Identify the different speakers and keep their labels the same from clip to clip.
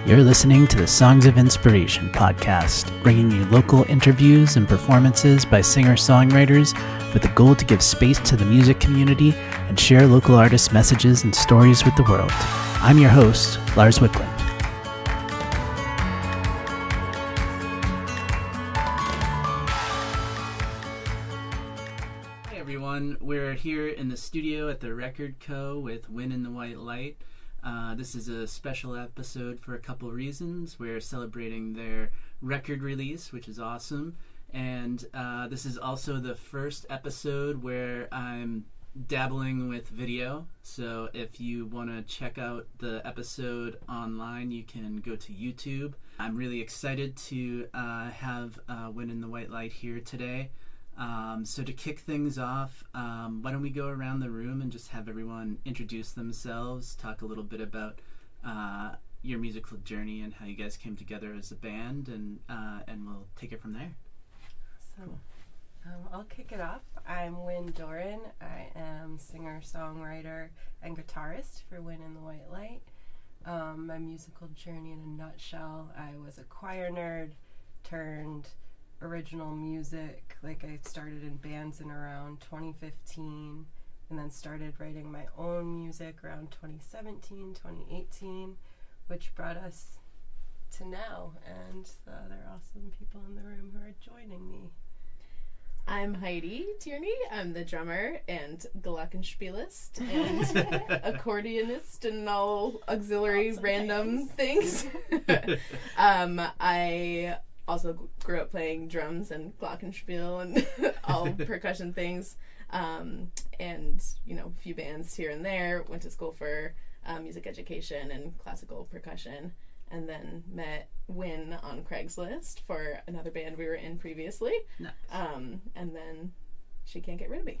Speaker 1: You're listening to the Songs of Inspiration podcast, bringing you local interviews and performances by singer-songwriters with the goal to give space to the music community and share local artists' messages and stories with the world. I'm your host, Lars Wickland. Hey everyone, we're here in the studio at the Record Co. with Win in the White Light. This is a special episode for a couple reasons. We're celebrating their record release, which is awesome. And this is also the first episode where I'm dabbling with video. So if you want to check out the episode online, you can go to YouTube. I'm really excited to have Win in the White Light here today. So to kick things off, why don't we go around the room and just have everyone introduce themselves, talk a little bit about your musical journey and how you guys came together as a band, and we'll take it from there.
Speaker 2: Awesome. I'll kick it off. I'm Win Doran. I am singer, songwriter, and guitarist for Win in the White Light. My musical journey in a nutshell, I was a choir nerd turned original music. Like, I started in bands in around 2015 and then started writing my own music around 2017, 2018, which brought us to now and the other awesome people in the room who are joining me.
Speaker 3: I'm Heidi Tierney. I'm the drummer and glockenspielist and accordionist and all auxiliary awesome random things. I also grew up playing drums and glockenspiel and all percussion things, and, you know, a few bands here and there. Went to school for music education and classical percussion, and then met Win on Craigslist for another band we were in previously.
Speaker 1: Nice.
Speaker 3: And then she can't get rid of me.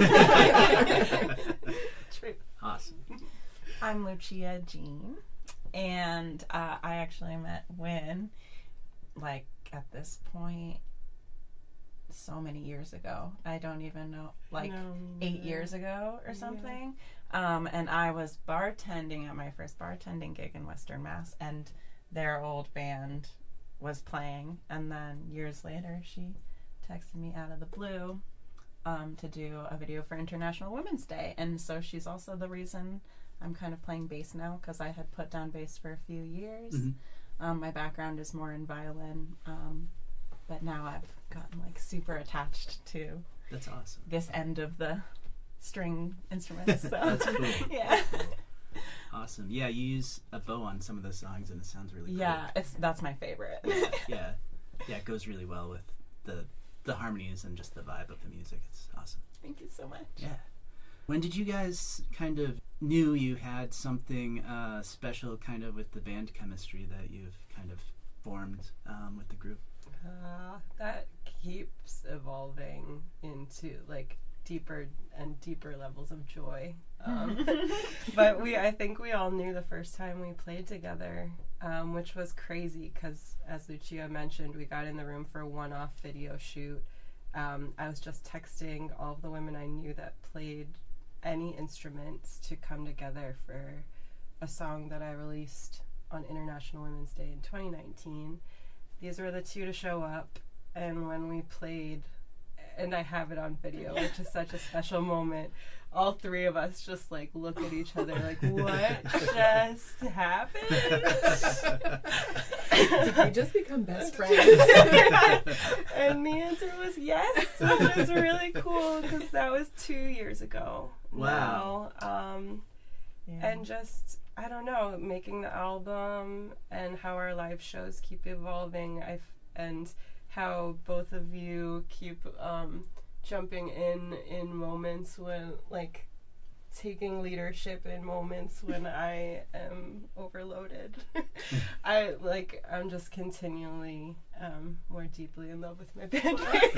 Speaker 2: True.
Speaker 1: Awesome.
Speaker 4: I'm Lucia Jean, and I actually met Win, like, at this point, so many years ago. I don't even know, like 8 years ago or something. Yeah. And I was bartending at my first bartending gig in Western Mass, and their old band was playing. And then years later, she texted me out of the blue to do a video for International Women's Day. And so she's also the reason I'm kind of playing bass now, because I had put down bass for a few years. Mm-hmm. My background is more in violin, but now I've gotten like super attached to
Speaker 1: That's awesome.
Speaker 4: this end of the string instruments. So.
Speaker 1: That's cool.
Speaker 4: Yeah.
Speaker 1: Awesome. Yeah, you use a bow on some of the songs, and it sounds really cool.
Speaker 4: Yeah, that's my favorite.
Speaker 1: Yeah, it goes really well with the harmonies and just the vibe of the music. It's awesome.
Speaker 4: Thank you so much.
Speaker 1: Yeah. When did you guys kind of knew you had something special kind of with the band chemistry that you've kind of formed with the group?
Speaker 2: That keeps evolving into like deeper and deeper levels of joy. But I think we all knew the first time we played together, which was crazy because, as Lucia mentioned, we got in the room for a one-off video shoot. I was just texting all of the women I knew that played any instruments to come together for a song that I released on International Women's Day in 2019. These were the two to show up, and when we played, and I have it on video, which is such a special moment, all three of us just like look at each other like, what just happened?
Speaker 3: Did we just become best friends?
Speaker 2: And the answer was yes, which is really cool because that was 2 years ago.
Speaker 1: Wow.
Speaker 2: And just, I don't know, making the album and how our live shows keep evolving, and how both of you keep jumping in moments when, like, taking leadership in moments when I am overloaded. I'm just continually more deeply in love with my band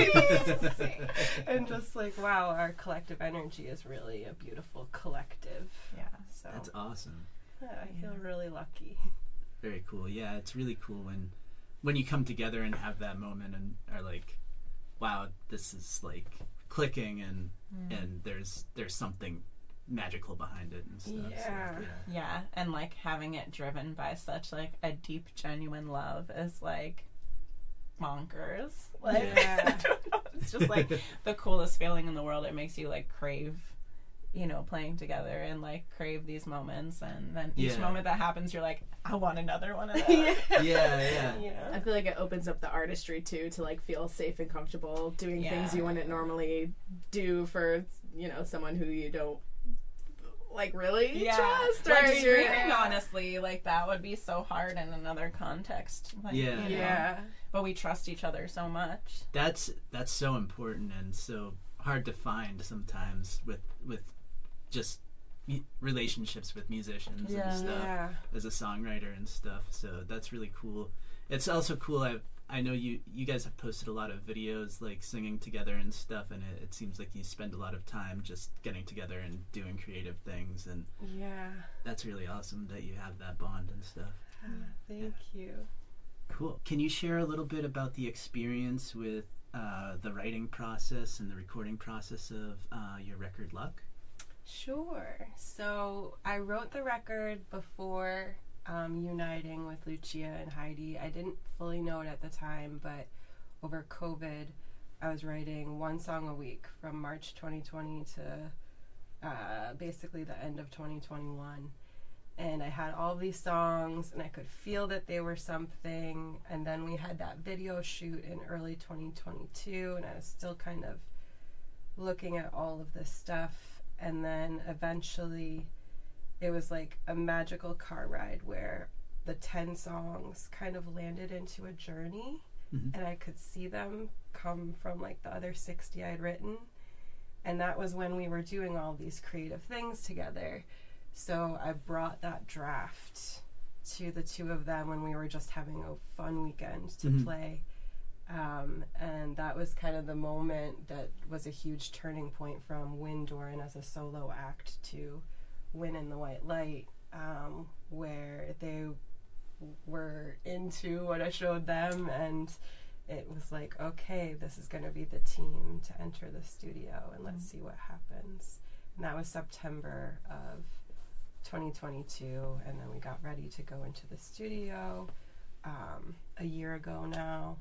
Speaker 2: and just like, wow, our collective energy is really a beautiful collective.
Speaker 4: Yeah,
Speaker 2: so
Speaker 1: That's awesome.
Speaker 2: I feel really lucky.
Speaker 1: Very cool. Yeah, it's really cool when you come together and have that moment and are like, wow, this is like clicking and there's something magical behind it and stuff.
Speaker 2: Yeah.
Speaker 1: So,
Speaker 4: Yeah, and like having it driven by such like a deep, genuine love is like bonkers. Like,
Speaker 2: Yeah.
Speaker 4: I don't know, it's just like the coolest feeling in the world. It makes you like crave, you know, playing together and like crave these moments, and then each
Speaker 1: Yeah.
Speaker 4: moment that happens, you're like, I want another one of those.
Speaker 1: yeah.
Speaker 3: I feel like it opens up the artistry too, to like feel safe and comfortable doing things you wouldn't normally do for, you know, someone who you don't like really trust.
Speaker 4: Like
Speaker 3: or
Speaker 4: screaming, honestly, like that would be so hard in another context. Like,
Speaker 1: Yeah.
Speaker 4: you know,
Speaker 2: Yeah.
Speaker 4: but we trust each other so much.
Speaker 1: That's so important and so hard to find sometimes with just relationships with musicians and stuff.
Speaker 2: Yeah.
Speaker 1: As a songwriter and stuff, so that's really cool. It's also cool. I know you guys have posted a lot of videos like singing together and stuff, and it seems like you spend a lot of time just getting together and doing creative things, and
Speaker 2: Yeah.
Speaker 1: that's really awesome that you have that bond and stuff.
Speaker 2: Thank you.
Speaker 1: Cool. Can you share a little bit about the experience with the writing process and the recording process of your record Luck?
Speaker 2: Sure. So I wrote the record before uniting with Lucia and Heidi. I didn't fully know it at the time, but over COVID, I was writing one song a week from March 2020 to basically the end of 2021. And I had all these songs, and I could feel that they were something. And then we had that video shoot in early 2022, and I was still kind of looking at all of this stuff. And then eventually it was like a magical car ride where the 10 songs kind of landed into a journey, and I could see them come from like the other 60 I'd written. And that was when we were doing all these creative things together. So I brought that draft to the two of them when we were just having a fun weekend to play. And that was kind of the moment that was a huge turning point from Win Doran as a solo act to Win in the White Light, where they were into what I showed them, and it was like, okay, this is going to be the team to enter the studio, and let's see what happens. And that was September of 2022, and then we got ready to go into the studio a year ago now.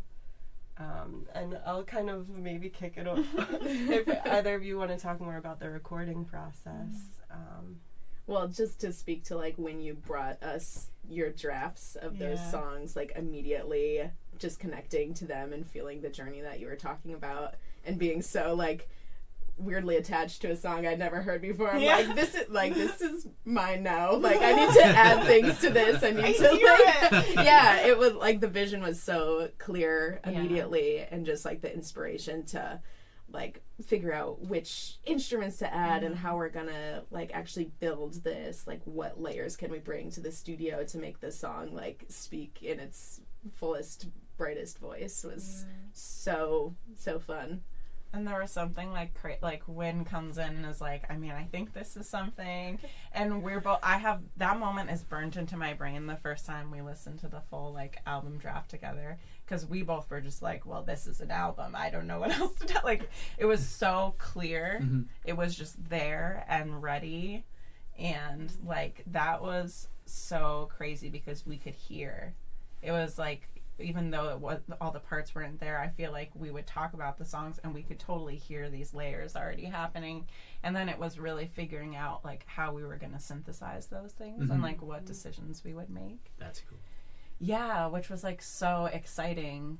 Speaker 2: And I'll kind of maybe kick it off if either of you want to talk more about the recording process.
Speaker 3: Well, just to speak to like when you brought us your drafts of those songs, like immediately just connecting to them and feeling the journey that you were talking about and being so like weirdly attached to a song I'd never heard before. I'm like, this is mine now. Like I need to add things to this. I need to like yeah, it was like the vision was so clear immediately, and just like the inspiration to like figure out which instruments to add and how we're gonna like actually build this, like what layers can we bring to the studio to make this song like speak in its fullest, brightest voice was so fun.
Speaker 4: And there was something like Win comes in and is like, I mean, I think this is something, and we're both. I have that moment is burnt into my brain the first time we listened to the full like album draft together, because we both were just like, well, this is an album. I don't know what else to tell. Like it was so clear. It was just there and ready, and like that was so crazy because we could hear. It was like, even though it was all the parts weren't there, I feel like we would talk about the songs and we could totally hear these layers already happening. And then it was really figuring out like how we were going to synthesize those things and like what decisions we would make.
Speaker 1: That's cool.
Speaker 4: Yeah, which was like so exciting.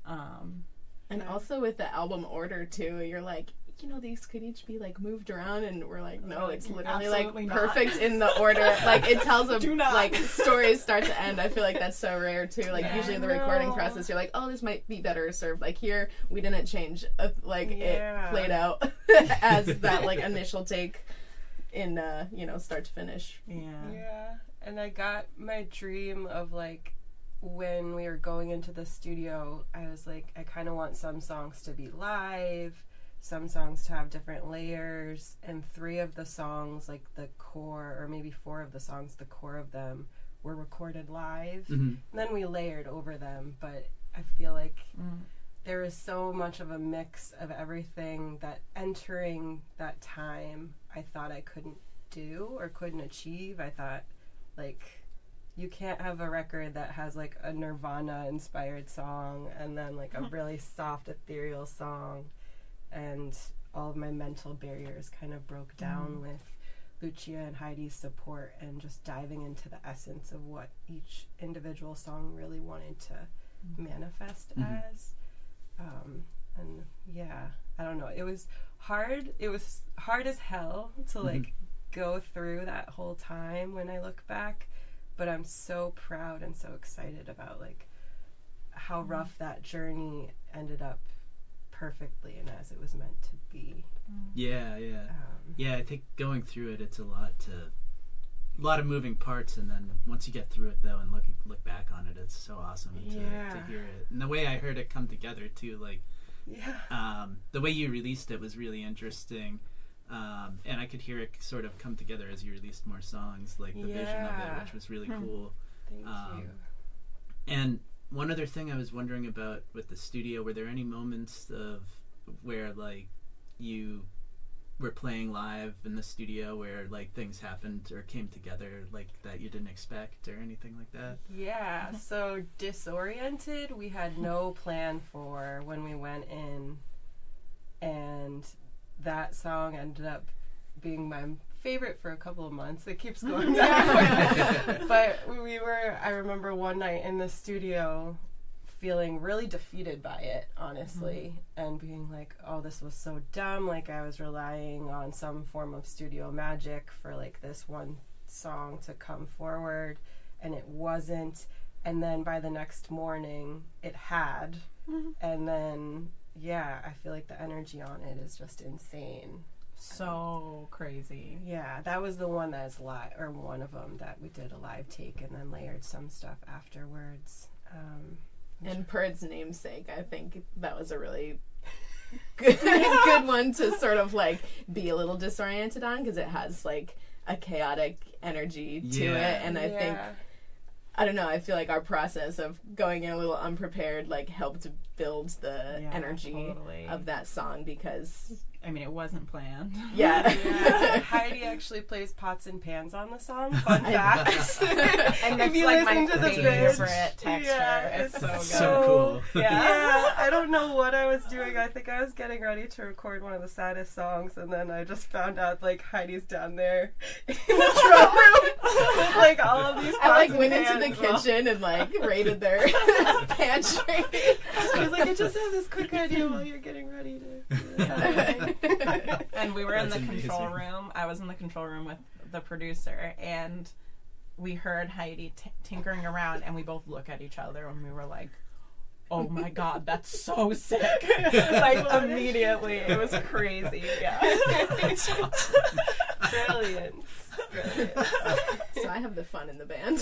Speaker 3: And also with the album order too, you're like, you know, these could each be like moved around, and we're like, no, it's literally
Speaker 4: Absolutely
Speaker 3: like
Speaker 4: not.
Speaker 3: perfect in the order. Like it tells a
Speaker 4: Do not.
Speaker 3: like stories start to end. I feel like that's so rare too. Like usually in the recording
Speaker 2: No.
Speaker 3: process, you're like, oh, this might be better served. Like here, we didn't change. Like
Speaker 2: Yeah.
Speaker 3: it played out as that like initial take in you know, start to finish.
Speaker 2: Yeah, and I got my dream of like when we were going into the studio, I was like, I kind of want some songs to be live, some songs to have different layers, and 3 of the songs, like the core, or maybe 4 of the songs, the core of them were recorded live. And then we layered over them, but I feel like there is so much of a mix of everything that entering that time, I thought I couldn't do or couldn't achieve. I thought, like, you can't have a record that has like a Nirvana inspired song and then like a really soft ethereal song, and all of my mental barriers kind of broke down with Lucia and Heidi's support and just diving into the essence of what each individual song really wanted to manifest as. And yeah, I don't know, it was hard as hell to like go through that whole time when I look back, but I'm so proud and so excited about like how rough that journey ended up perfectly and as it was meant to be.
Speaker 1: Yeah. I think going through it, it's a lot of moving parts, and then once you get through it though and look back on it, it's so awesome to hear it. And the way I heard it come together too, like the way you released it was really interesting. And I could hear it sort of come together as you released more songs, like the vision of it, which was really cool.
Speaker 2: Thank you.
Speaker 1: And one other thing I was wondering about with the studio, were there any moments of where like you were playing live in the studio where like things happened or came together like that you didn't expect or anything like that?
Speaker 2: Yeah, so Disoriented we had no plan for when we went in, and that song ended up being my favorite for a couple of months. It keeps going down. But I remember one night in the studio feeling really defeated by it, honestly, and being like, oh, this was so dumb. Like, I was relying on some form of studio magic for like this one song to come forward, and it wasn't. And then by the next morning it had. And then I feel like the energy on it is just insane.
Speaker 4: So crazy.
Speaker 2: Yeah, that was the one that's live, or one of them that we did a live take and then layered some stuff afterwards.
Speaker 3: And per its namesake, I think that was a really good one to sort of like be a little disoriented on, because it has like a chaotic energy to it, and I think, I don't know, I feel like our process of going in a little unprepared like helped build the energy of that song, because
Speaker 4: I mean, it wasn't planned.
Speaker 2: Heidi actually plays pots and pans on the song. Fun fact.
Speaker 4: And if you like my favorite texture. It's so good.
Speaker 1: So cool.
Speaker 2: Yeah, I don't know what I was doing. I think I was getting ready to record one of the saddest songs, and then I just found out like Heidi's down there in the drum room with like all of these pots
Speaker 3: I like
Speaker 2: and
Speaker 3: went
Speaker 2: pans
Speaker 3: into the kitchen and like raided their pantry.
Speaker 2: I was like, I just have this quick idea while you're getting ready to do this.
Speaker 4: And we were in
Speaker 1: That's
Speaker 4: the control
Speaker 1: amazing.
Speaker 4: room. I was in the control room with the producer, and we heard Heidi tinkering around, and we both look at each other and we were like, oh my god, that's so sick. Like immediately. It was crazy. Yeah.
Speaker 2: Brilliant.
Speaker 3: So I have the fun in the band.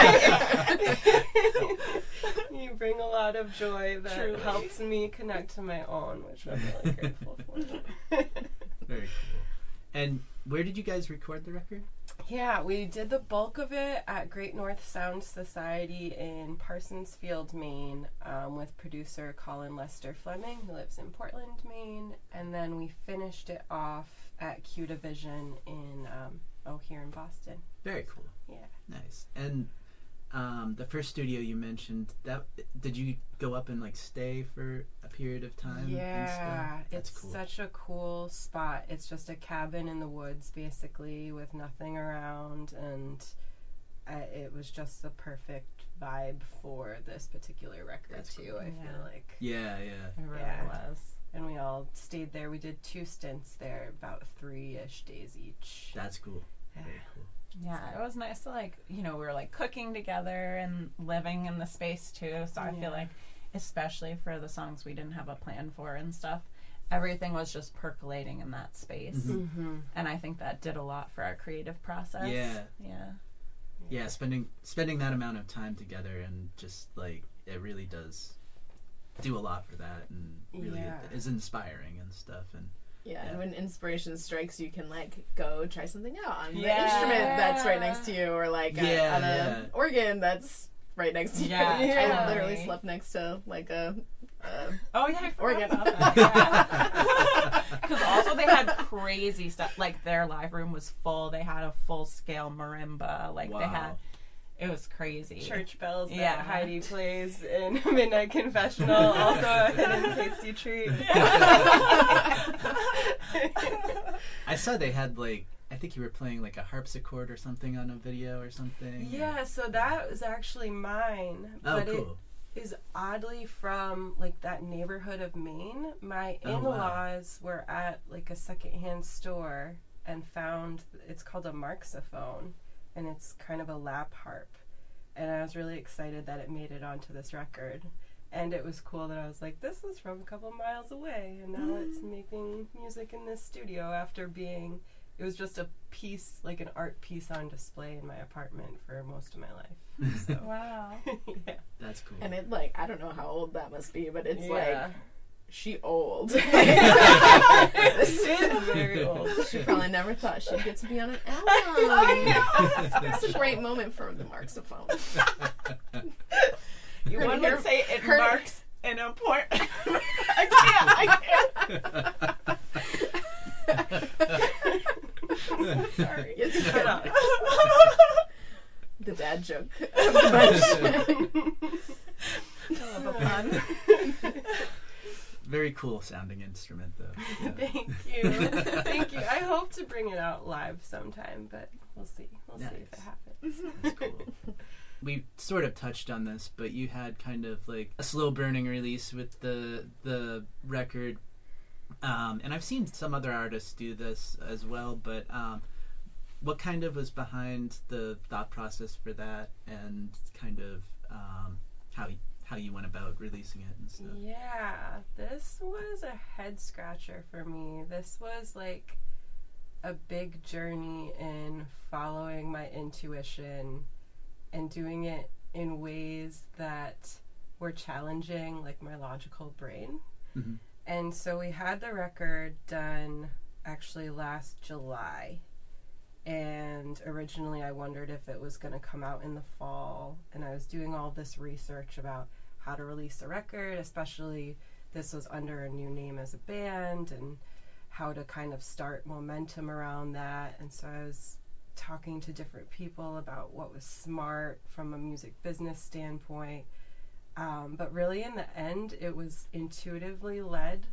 Speaker 2: You bring a lot of joy that
Speaker 4: Truly.
Speaker 2: helps me connect to my own, which I'm really grateful for.
Speaker 1: Very cool. And where did you guys record the record?
Speaker 2: Yeah, we did the bulk of it at Great North Sound Society in Parsonsfield, Maine, with producer Colin Lester Fleming, who lives in Portland, Maine. And then we finished it off at Q Division in, here in Boston.
Speaker 1: Very cool.
Speaker 2: Yeah.
Speaker 1: Nice. And the first studio you mentioned, that did you go up and like stay for a period of time?
Speaker 2: Yeah,
Speaker 1: and stuff? That's
Speaker 2: it's
Speaker 1: cool.
Speaker 2: such a cool spot. It's just a cabin in the woods, basically, with nothing around, and it was just the perfect vibe for this particular record.
Speaker 1: That's
Speaker 2: too.
Speaker 1: cool.
Speaker 2: I feel like.
Speaker 1: Yeah.
Speaker 4: It really
Speaker 2: Yeah.
Speaker 4: was.
Speaker 2: And we all stayed there. We did 2 stints there, about 3-ish days each.
Speaker 1: That's cool.
Speaker 2: Yeah.
Speaker 1: Very cool.
Speaker 4: Yeah, it was nice to like, we were like cooking together and living in the space too. So I feel like, especially for the songs we didn't have a plan for and stuff, everything was just percolating in that space.
Speaker 2: Mm-hmm.
Speaker 4: And I think that did a lot for our creative process.
Speaker 1: Yeah, spending that amount of time together, and just like it really does do a lot for that, and really is inspiring and stuff. And
Speaker 3: and when inspiration strikes, you can like go try something out on the
Speaker 4: Yeah.
Speaker 3: instrument that's right next to you, or like on an organ that's right next to you.
Speaker 4: Yeah,
Speaker 3: I
Speaker 4: totally.
Speaker 3: literally slept next to like a
Speaker 4: Oh yeah, I forgot
Speaker 3: organ.
Speaker 4: about that. Because also they had crazy stuff. Like their live room was full. They had a full scale marimba. Like they had, it was crazy.
Speaker 2: Church bells that
Speaker 4: Yeah.
Speaker 2: Heidi plays in Midnight Confessional. Also a hidden tasty treat.
Speaker 1: I saw they had like, I think you were playing like a harpsichord or something on a video or something.
Speaker 2: Yeah, so that was actually mine.
Speaker 1: Oh,
Speaker 2: but
Speaker 1: cool.
Speaker 2: it is oddly from like that neighborhood of Maine. My
Speaker 1: Oh, wow.
Speaker 2: in-laws were at like a secondhand store and found, it's called a marxophone, and it's kind of a lap harp. And I was really excited that it made it onto this record. And it was cool that I was like, this is from a couple miles away, and now it's making music in this studio after being, it was just a piece, like an art piece on display in my apartment for most of my life. So,
Speaker 4: Wow.
Speaker 2: yeah.
Speaker 1: That's cool.
Speaker 3: And it like, I don't know how old that must be, but it's
Speaker 2: Yeah.
Speaker 3: like, she old.
Speaker 2: This is very old.
Speaker 3: She probably never thought she'd get to be on an album. That's a great moment for the marxophone.
Speaker 4: One would say it
Speaker 3: her-
Speaker 4: marks an important.
Speaker 3: I can't. Sorry. It's
Speaker 2: Shut up.
Speaker 3: the dad joke.
Speaker 1: Very cool sounding instrument, though. Yeah.
Speaker 2: Thank you. Thank you. I hope to bring it out live sometime, but we'll see. We'll see if it
Speaker 1: Nice.
Speaker 2: happens.
Speaker 1: That's cool. We sort of touched on this, but you had kind of like a slow burning release with the record, and I've seen some other artists do this as well. But what kind of was behind the thought process for that, and kind of how you went about releasing it and stuff?
Speaker 2: Yeah, this was a head scratcher for me. This was like a big journey in following my intuition and doing it in ways that were challenging, like my logical brain.
Speaker 1: Mm-hmm.
Speaker 2: And so we had the record done actually last July. And originally I wondered if it was going to come out in the fall. And I was doing all this research about how to release a record, especially this was under a new name as a band, and how to kind of start momentum around that. And so I was talking to different people about what was smart from a music business standpoint. But really in the end, it was intuitively led.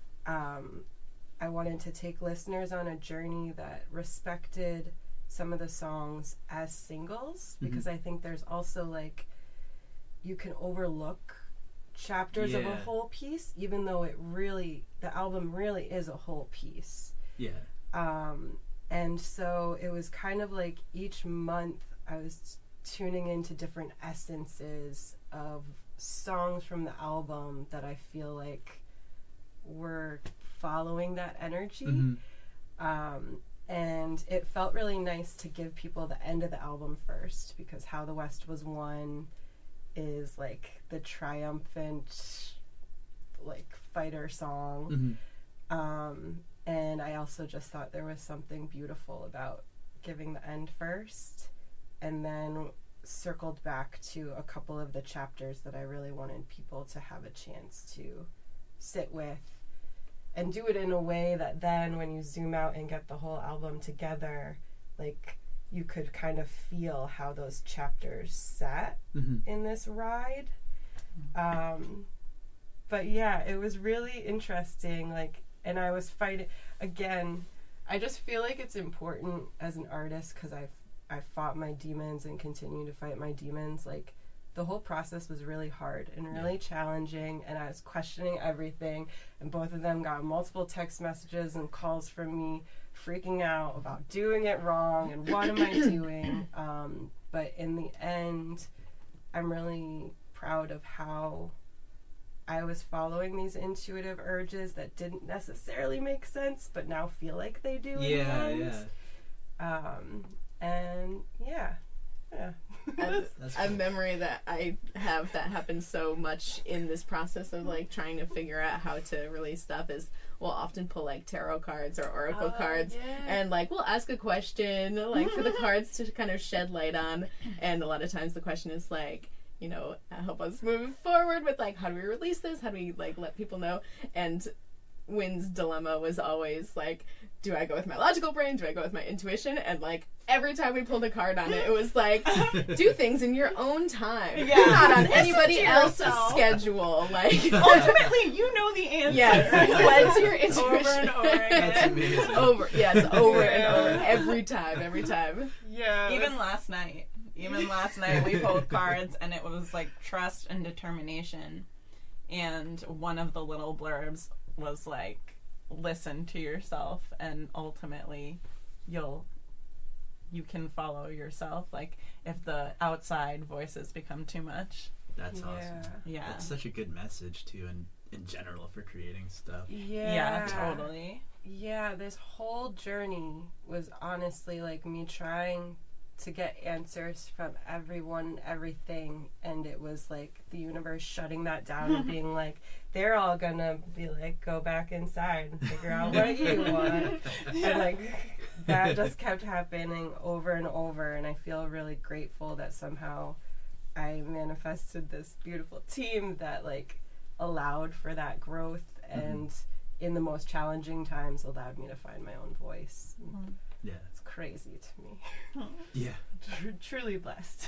Speaker 2: I wanted to take listeners on a journey that respected some of the songs as singles, because I think there's also like, you can overlook chapters of a whole piece, even though the album really is a whole piece.
Speaker 1: Yeah.
Speaker 2: And so it was kind of like each month I was tuning into different essences of songs from the album that I feel like were following that energy. And it felt really nice to give people the end of the album first, because How the West Was Won is like the triumphant like fighter song. And I also just thought there was something beautiful about giving the end first, and then circled back to a couple of the chapters that I really wanted people to have a chance to sit with, and do it in a way that then when you zoom out and get the whole album together, like you could kind of feel how those chapters sat in this ride. But yeah, it was really interesting. Like, and I was fighting again. I just feel like it's important as an artist, because I've fought my demons and continue to fight my demons. Like, the whole process was really hard and really challenging, and I was questioning everything, and both of them got multiple text messages and calls from me freaking out about doing it wrong and what am I doing. But in the end, I'm really proud of how I was following these intuitive urges that didn't necessarily make sense, but now feel like they do in the end. And yeah.
Speaker 1: That's
Speaker 3: A
Speaker 1: cool.
Speaker 3: memory that I have that happens so much in this process of like trying to figure out how to release stuff is we'll often pull like tarot cards or oracle cards, and like we'll ask a question like for the cards to kind of shed light on, and a lot of times the question is like, help us move forward with like, how do we release this? How do we like let people know? And Wynn's dilemma was always like, do I go with my logical brain? Do I go with my intuition? And like every time we pulled a card on it, it was like, do things in your own time.
Speaker 4: Yeah.
Speaker 3: Not on anybody else's
Speaker 4: yourself.
Speaker 3: schedule. Like
Speaker 4: Ultimately, you know the answer.
Speaker 3: yes, led to your intuition.
Speaker 4: Over and over again.
Speaker 1: That's amazing.
Speaker 3: over and over every time.
Speaker 2: Yeah.
Speaker 4: Even last night we pulled cards and it was like trust and determination, and one of the little blurbs was like, listen to yourself and ultimately you can follow yourself, like if the outside voices become too much.
Speaker 1: That's awesome.
Speaker 4: Yeah.
Speaker 1: That's such a good message too, in general for creating stuff.
Speaker 4: Yeah, totally.
Speaker 2: Yeah, this whole journey was honestly like me trying to get answers from everyone, everything, and it was like the universe shutting that down and being like, they're all gonna be like, go back inside and figure out what you want. And like that just kept happening over and over, and I feel really grateful that somehow I manifested this beautiful team that like allowed for that growth and in the most challenging times allowed me to find my own voice.
Speaker 1: Yeah.
Speaker 2: It's crazy to me.
Speaker 1: Yeah.
Speaker 2: Truly blessed.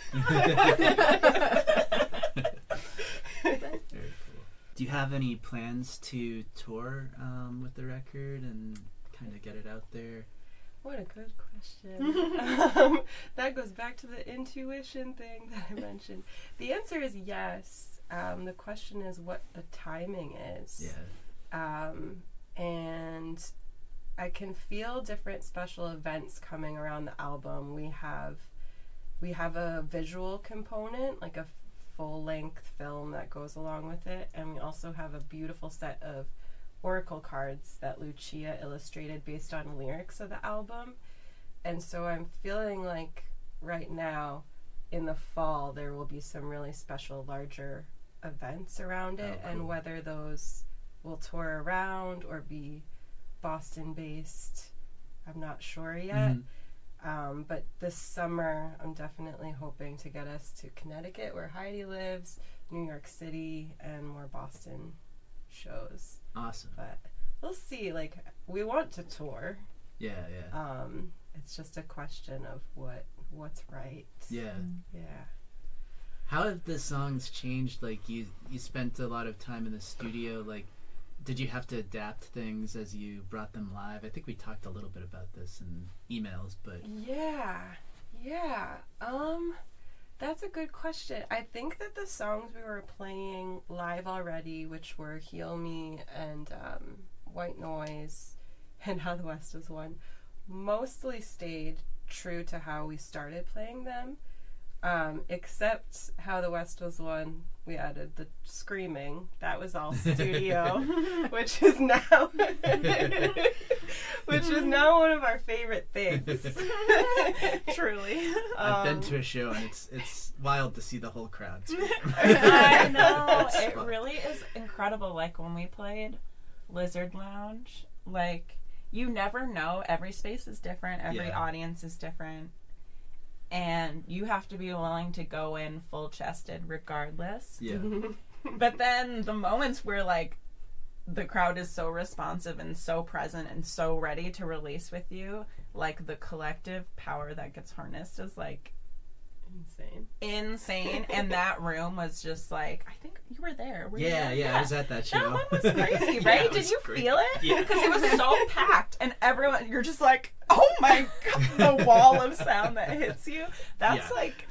Speaker 1: Very cool. Do you have any plans to tour with the record and kind of get it out there?
Speaker 2: What a good question. That goes back to the intuition thing that I mentioned. The answer is yes. The question is what the timing is.
Speaker 1: Yeah.
Speaker 2: And I can feel different special events coming around the album. We have a visual component, like a full-length film that goes along with it, and we also have a beautiful set of oracle cards that Lucia illustrated based on lyrics of the album. And so I'm feeling like right now in the fall there will be some really special larger events around it.
Speaker 1: Oh, cool.
Speaker 2: And whether those will tour around or be Boston based, I'm not sure yet. But this summer I'm definitely hoping to get us to Connecticut where Heidi lives, New York City, and more Boston shows.
Speaker 1: Awesome.
Speaker 2: But we'll see. Like, we want to tour.
Speaker 1: Yeah.
Speaker 2: It's just a question of what's right.
Speaker 1: Yeah.
Speaker 2: Yeah.
Speaker 1: How have the songs changed? Like, you spent a lot of time in the studio. Like, did you have to adapt things as you brought them live? I think we talked a little bit about this in emails, but
Speaker 2: Yeah. That's a good question. I think that the songs we were playing live already, which were Heal Me and White Noise and How the West Was Won, mostly stayed true to how we started playing them. Except How the West Was Won, we added the screaming. That was all studio, which is now one of our favorite things.
Speaker 4: Truly.
Speaker 1: I've been to a show and it's wild to see the whole crowd scream.
Speaker 4: I know.
Speaker 1: It's
Speaker 4: It
Speaker 1: fun.
Speaker 4: really is incredible. Like when we played Lizard Lounge, like you never know. Every space is different. Every
Speaker 1: Yeah.
Speaker 4: audience is different. And you have to be willing to go in full chested regardless.
Speaker 1: Yeah.
Speaker 4: But then the moments where like the crowd is so responsive and so present and so ready to release with you, like the collective power that gets harnessed is like insane. And that room was just like, I think you were there. Were you there?
Speaker 1: Yeah, I was at that show.
Speaker 4: That one was crazy,
Speaker 1: Yeah,
Speaker 4: right?
Speaker 1: it
Speaker 4: Did
Speaker 1: was
Speaker 4: you
Speaker 1: great.
Speaker 4: feel it?
Speaker 1: Yeah.
Speaker 4: Because it was so packed, and everyone, you're just like, oh my god, the wall of sound that hits you. That's
Speaker 1: Yeah.
Speaker 4: like,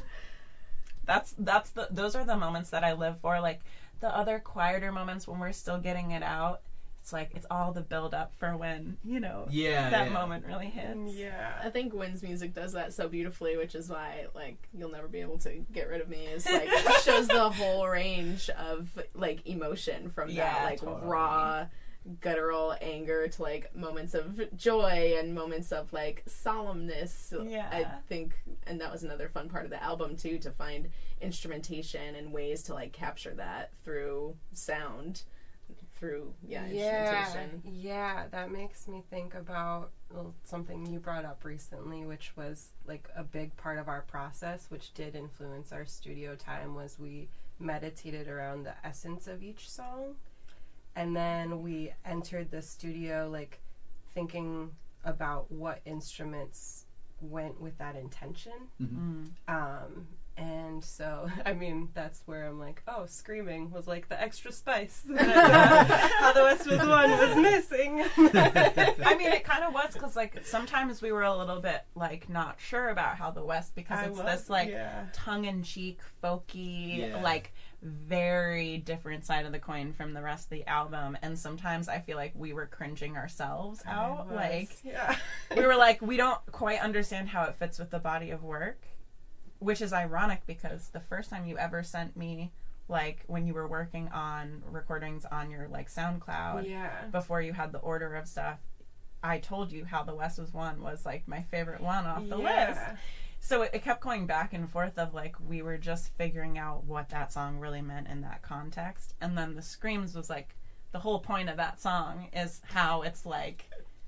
Speaker 4: those are the moments that I live for. Like the other quieter moments when we're still getting it out, it's like it's all the build up for when that moment really hits.
Speaker 2: Yeah.
Speaker 3: I think Wynn's music does that so beautifully, which is why, like, you'll never be able to get rid of me. Is like it shows the whole range of like emotion from that like
Speaker 4: totally.
Speaker 3: raw, guttural anger to like moments of joy and moments of like solemnness.
Speaker 4: Yeah.
Speaker 3: I think, and that was another fun part of the album too, to find instrumentation and ways to like capture that through sound. through instrumentation.
Speaker 2: Yeah, that makes me think about something you brought up recently, which was like a big part of our process, which did influence our studio time, was we meditated around the essence of each song, and then we entered the studio like thinking about what instruments went with that intention. And so, I mean, that's where I'm like, oh, screaming was like the extra spice that How the West Was Won was missing.
Speaker 4: I mean, it kind of was, because like sometimes we were a little bit like not sure about How the West, because it's this like tongue-in-cheek, folky, like very different side of the coin from the rest of the album. And sometimes I feel like we were cringing ourselves out. Like, we were like, we don't quite understand how it fits with the body of work. Which is ironic, because the first time you ever sent me, like, when you were working on recordings on your, like, SoundCloud, before you had the order of stuff, I told you How the West Was Won was, like, my favorite one off the list. So it kept going back and forth of, like, we were just figuring out what that song really meant in that context. And then the screams was, like, the whole point of that song is how it's, like,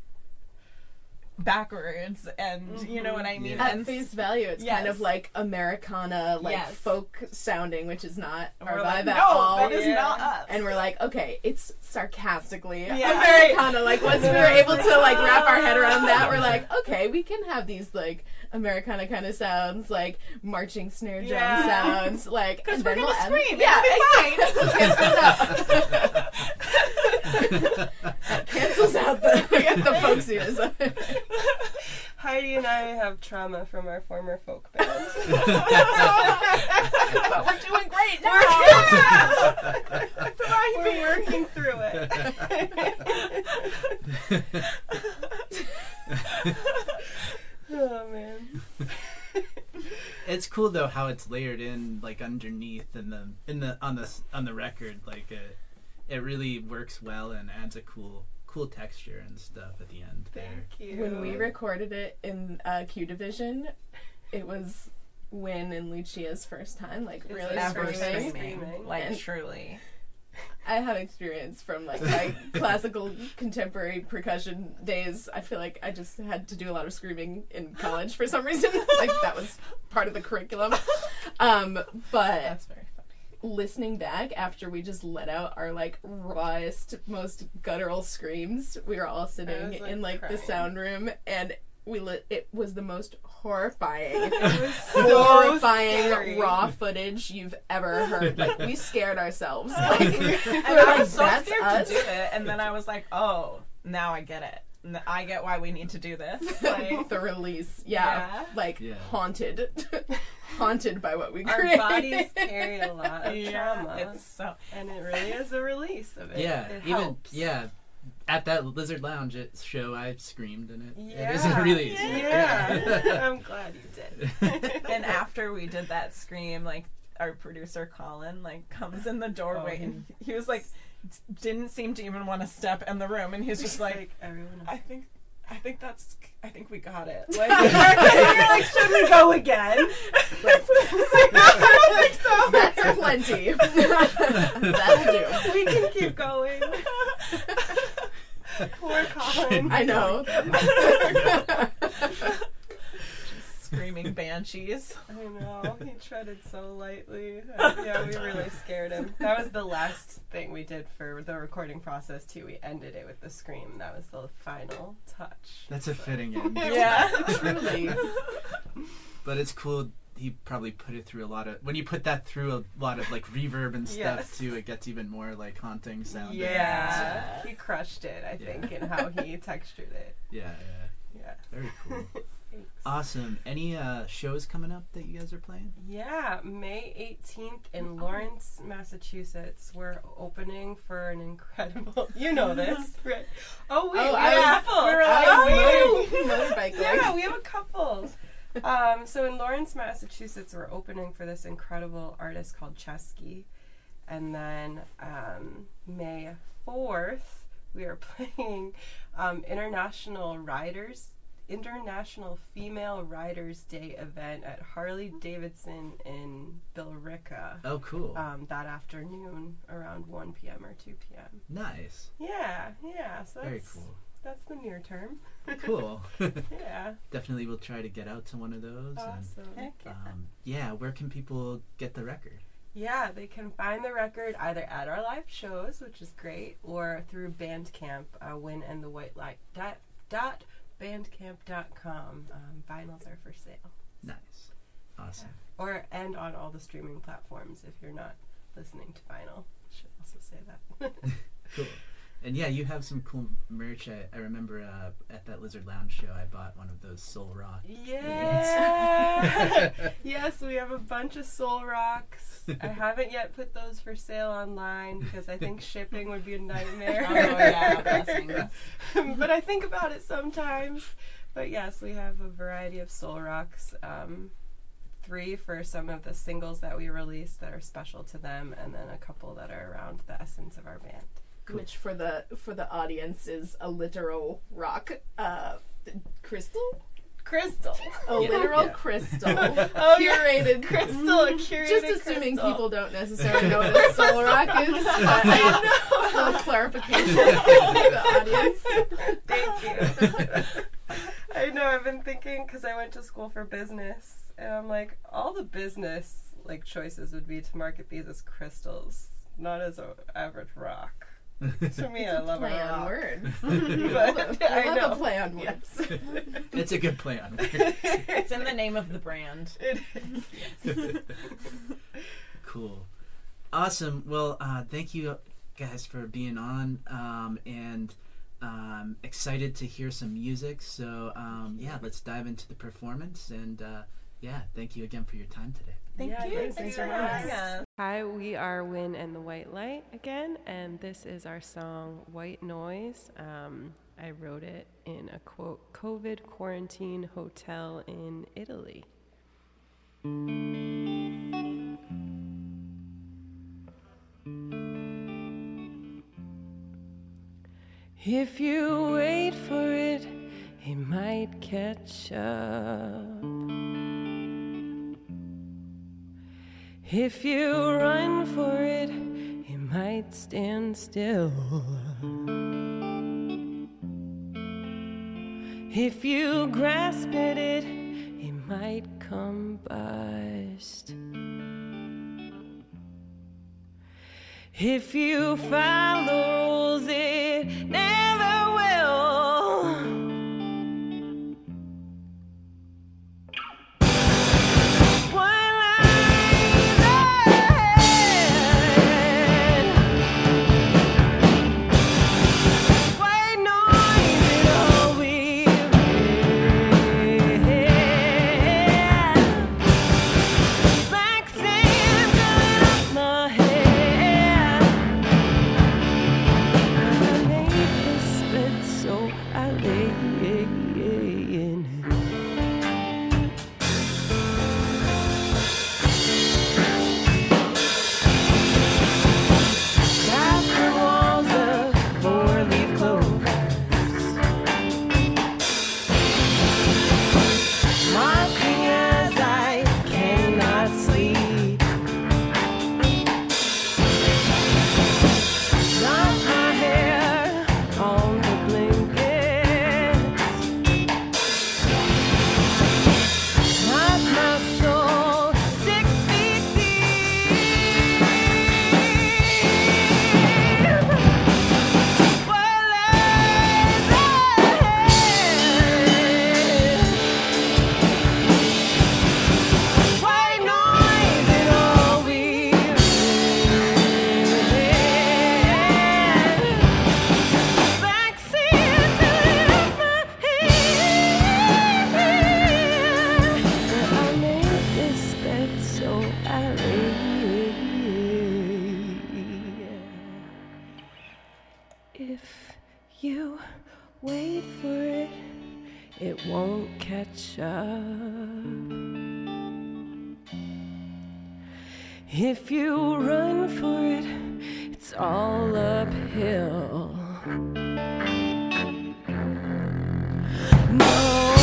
Speaker 4: backwards, and you know what I mean.
Speaker 3: At face value, it's kind of like Americana, like folk sounding, which is not our vibe at all.
Speaker 4: That is not us.
Speaker 3: And we're like, okay, it's sarcastically Americana. Like once we were able to like wrap our head around that, we're like, okay, we can have these like Americana kind of sounds, like marching snare drum sounds, like, and then we'll scream. Cancels out the folksiness.
Speaker 2: Heidi and I have trauma from our former folk band.
Speaker 4: But we're doing great now.
Speaker 2: We're working through it. Oh man.
Speaker 1: It's cool though how it's layered in like underneath on the record, like it really works well and adds a cool texture and stuff at the end there.
Speaker 2: Thank you.
Speaker 3: When we recorded it in Q Division, it was Wynn and Lucia's first time, like really
Speaker 4: screaming. Like and truly.
Speaker 3: I have experience from like my classical contemporary percussion days. I feel like I just had to do a lot of screaming in college for some reason. Like that was part of the curriculum. But
Speaker 4: that's very
Speaker 3: listening back after we just let out our like rawest, most guttural screams, we were all sitting in like crying. The sound room, and it was the most horrifying, horrifying raw footage you've ever heard. Like we scared ourselves. Like,
Speaker 4: and I was so scared to do it, and then I was like, oh, now I get it. I get why we need to do this. Like,
Speaker 3: the release, haunted. Haunted by what we created.
Speaker 2: Our bodies carry a lot of trauma, and it really is a release of it.
Speaker 1: Yeah,
Speaker 2: it
Speaker 1: even
Speaker 2: helps.
Speaker 1: At that Lizard Lounge show, I screamed in it. Yeah, it is a release.
Speaker 2: Yeah, I'm glad you did.
Speaker 4: And after we did that scream, like our producer Colin, like comes in the doorway, and he was like, didn't seem to even want to step in the room, and he's just like,
Speaker 2: everyone.
Speaker 4: I think we got it.
Speaker 2: Like, you're like, should we go again?
Speaker 3: I don't think so. That's plenty. That'll do.
Speaker 2: We can keep going. Poor Colin.
Speaker 3: I know.
Speaker 4: Screaming banshees.
Speaker 2: I know. He treaded so lightly. Yeah, we really scared him. That was the last thing we did for the recording process, too. We ended it with the scream. That was the final touch.
Speaker 1: That's a fitting end.
Speaker 2: Yeah, truly.
Speaker 1: But it's cool. He probably put it through when you put that through a lot of like reverb and stuff too, it gets even more like haunting sound.
Speaker 2: Yeah. He crushed it, I think, in how he textured it.
Speaker 1: Yeah. Very cool.
Speaker 2: Thanks.
Speaker 1: Awesome. Any shows coming up that you guys are playing?
Speaker 2: Yeah, May 18th in Lawrence, Massachusetts. We're opening for an incredible. You know this, right? Oh wait,
Speaker 3: motorbike.
Speaker 2: Yeah, we have a couple. So in Lawrence, Massachusetts, we're opening for this incredible artist called Chesky, and then May 4th we are playing International Riders International Female Riders Day event at Harley Davidson in Billerica.
Speaker 1: Oh, cool.
Speaker 2: That afternoon around 1 p.m. or 2 p.m.
Speaker 1: Nice.
Speaker 2: Yeah. So
Speaker 1: Very
Speaker 2: that's,
Speaker 1: cool.
Speaker 2: that's the near term.
Speaker 1: Cool.
Speaker 2: Yeah.
Speaker 1: Definitely will try to get out to one of those.
Speaker 2: Awesome.
Speaker 4: Heck yeah.
Speaker 1: And, where can people get the record?
Speaker 2: Yeah, they can find the record either at our live shows, which is great, or through Bandcamp, Win and the White Light. Bandcamp.com. Vinyls are for sale.
Speaker 1: Nice. Awesome.
Speaker 2: And on all the streaming platforms if you're not listening to vinyl. Should also say that.
Speaker 1: Cool. And you have some cool merch. I remember at that Lizard Lounge show, I bought one of those Soul Rock.
Speaker 2: Yeah! Yes, we have a bunch of Soul Rocks. I haven't yet put those for sale online because I think shipping would be a nightmare.
Speaker 4: Oh, yeah, blessings.
Speaker 2: But I think about it sometimes. But yes, we have a variety of Soul Rocks. 3 for some of the singles that we released that are special to them, and then a couple that are around the essence of our band.
Speaker 1: Cool.
Speaker 3: Which for the audience is a literal rock crystal. A literal crystal.
Speaker 2: Oh,
Speaker 3: curated
Speaker 2: crystal, a curated
Speaker 3: Just assuming
Speaker 2: crystal.
Speaker 3: people don't necessarily know what a soul rock is. A little clarification for the audience.
Speaker 2: Thank you. I know, I've been thinking, because I went to school for business, and I'm like, all the business choices would be to market these as crystals, not as an average rock. To me, I love
Speaker 3: Play
Speaker 2: a rock.
Speaker 3: on words.
Speaker 2: I
Speaker 3: love
Speaker 2: know.
Speaker 3: a play on words.
Speaker 2: Yes.
Speaker 1: It's a good play on words.
Speaker 4: It's in the name of the brand.
Speaker 2: It is.
Speaker 1: Cool. Awesome. Well, thank you guys for being on, and excited to hear some music. So, let's dive into the performance, and thank you again for your time today.
Speaker 4: Thank
Speaker 2: Yeah,
Speaker 4: you.
Speaker 2: thanks
Speaker 4: for
Speaker 2: for
Speaker 4: having
Speaker 2: having
Speaker 4: us.
Speaker 2: Hi, we are Win and the White Light again, and this is our song White Noise. I wrote it in a quote COVID quarantine hotel in Italy. If you wait for it, it might catch up. If you run for it, it might stand still. If you grasp at it, it might combust. If you follow the rules, it never will. While I'm ahead, white noise in all we hear, black sand coming off my head. I made this bed, so I lay in it. Got the walls of four-leaf clovers, marking as I cannot sleep. Not my hair on the blankets, not my soul 6 feet deep. While lies ahead, white noise in all we read, black sand filling up my head. I made this bed, so I lay. If you wait for it, it won't catch up. If you run for it, it's all uphill. No.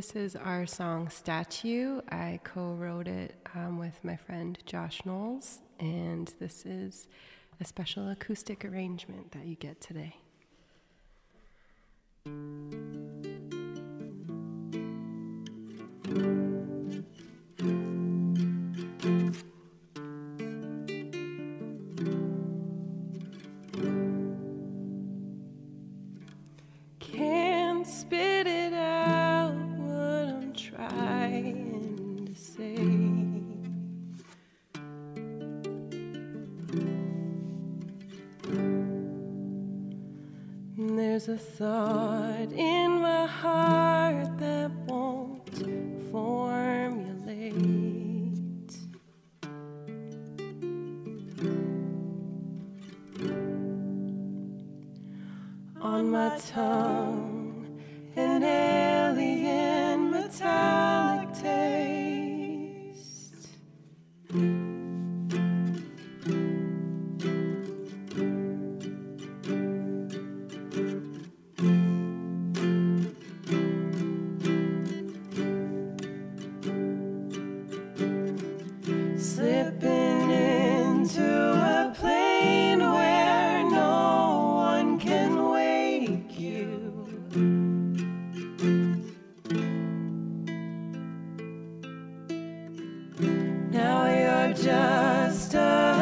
Speaker 2: This is our song Statue. I co-wrote it with my friend Josh Knowles, and this is a special acoustic arrangement that you get today. Can't spit it out what I'm trying to say. There's a thought in my heart that won't formulate. On my tongue, an alien metallic taste. Slipping into a plane where no one can wake you. Now you're just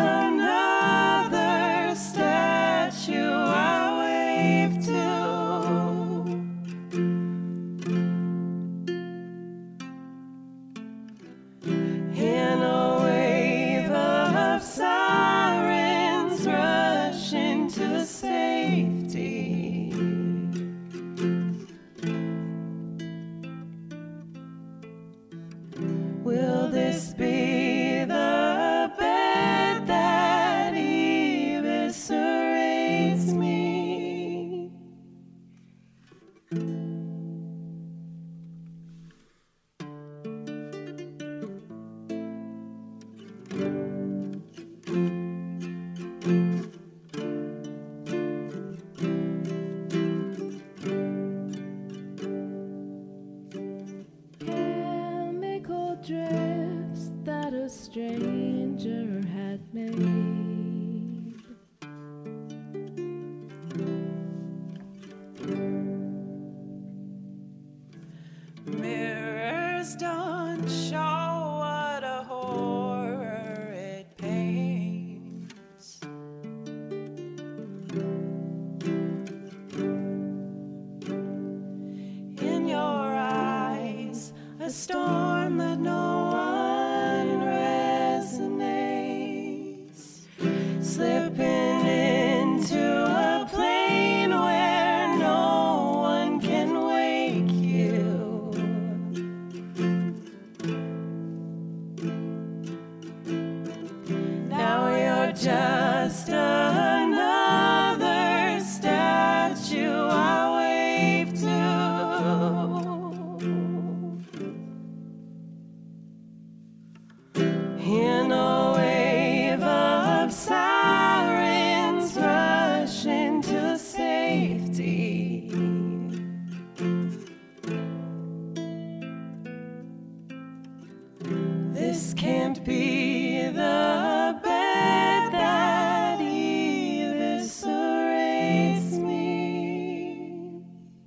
Speaker 2: another statue I wave to. In a wave of sirens rush into safety. Will this be the bed that eviscerates me?
Speaker 5: Chemical drifts that a stranger had made.
Speaker 4: Mirrors don't show what a horror it paints. In your eyes, a storm that no one resonates. Slipping into a plane where no one can wake you. Now you're just another statue I wave to. In a wave of sirens rush into safety. This can't be the bed that eviscerates me.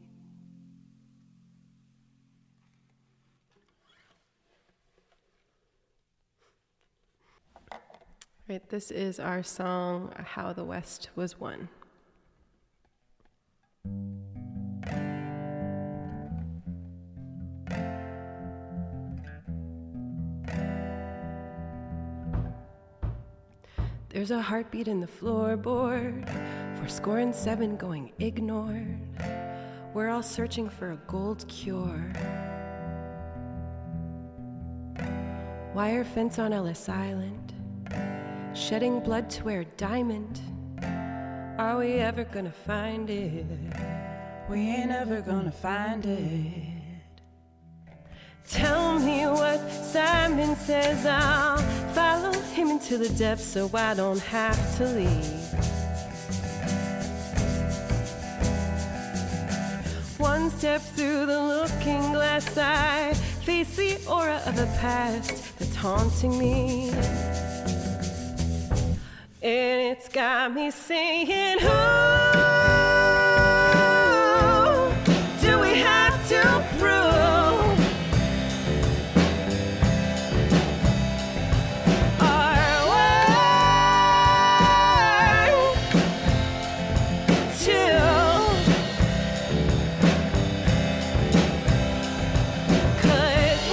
Speaker 2: Right, this is our song, How the West Was Won. There's a heartbeat in the floorboard, 4-7 going ignored. We're all searching for a gold cure. Wire fence on Ellis Island, shedding blood to wear a diamond. Are we ever gonna find it?
Speaker 4: We ain't ever gonna find it.
Speaker 2: Tell me what Simon says, I'll follow him into the depths so I don't have to leave. One one step through the looking glass, I face the aura of the past that's haunting me. And it's got me saying, who do we have to prove our worth to? 'Cause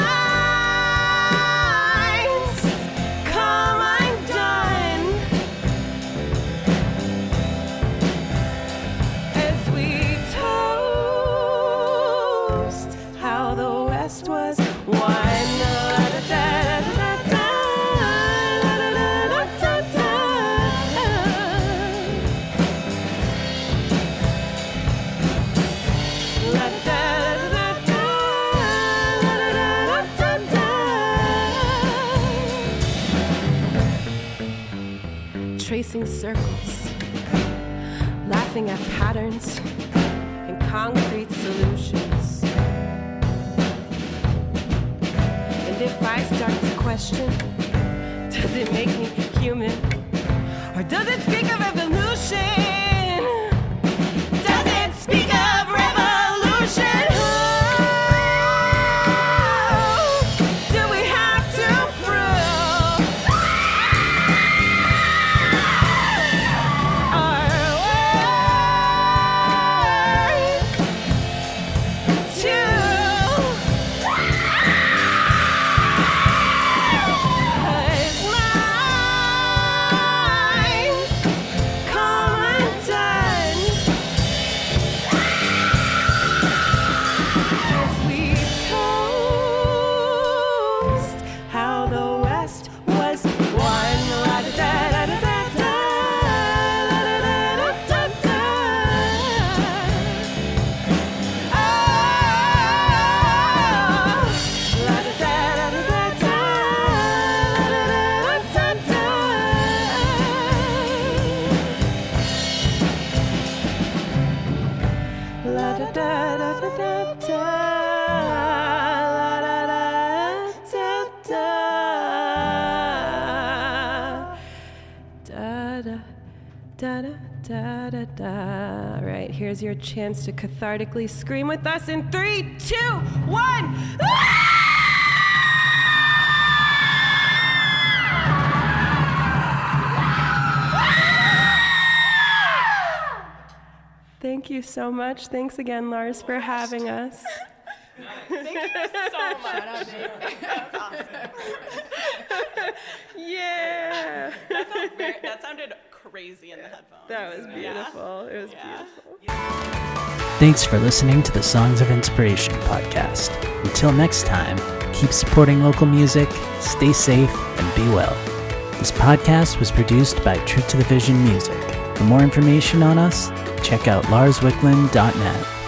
Speaker 2: lines come undone as we toast how the West was one. Tracing circles, laughing at patterns and concrete solutions. And if I start to question, does it make me human? Or does it speak of evolution? Does it speak of revolution? Who do we have to prove our worth to? 'Cause lines come undone as we toast how the West was one. La-da-da-da-da-da, la-da-da-da-da-da. Oh, la-da-da-da-da-da, Da-da. Right, here's your chance to cathartically scream with us in 3, 2, 1. Thank you so much. Thanks again, Lars, for having us.
Speaker 4: Thank you so much. That's awesome.
Speaker 2: Yeah.
Speaker 4: That sounded crazy in the headphones.
Speaker 2: That was beautiful. It was beautiful.
Speaker 1: Thanks for listening to the Songs of Inspiration podcast. Until next time, keep supporting local music, stay safe, and be well. This podcast was produced by True to the Vision Music. For more information on us, check out larswicklund.net.